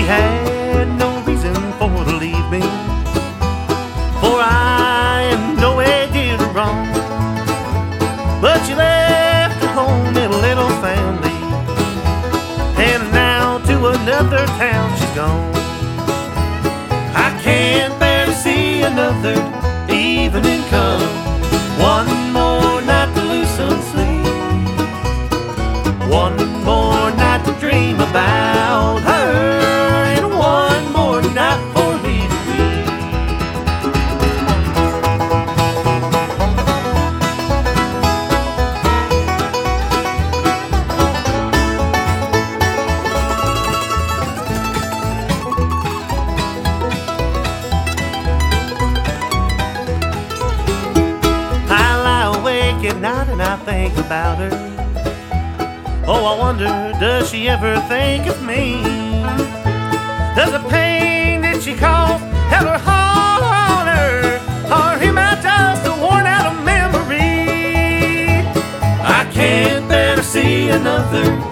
had no reason for to leave me, for I in no way did her wrong. But she left her home and a little family, and now to another town she's gone. I can't bear to see another evening come, one more night to lose some sleep, one more night to dream about her, and one more night for me to weep. I lie awake at night and I think about her. Oh, I wonder, does she ever think of me? Does the pain that she caused ever haul on her, or am I just a worn out memory? I can't bear to see another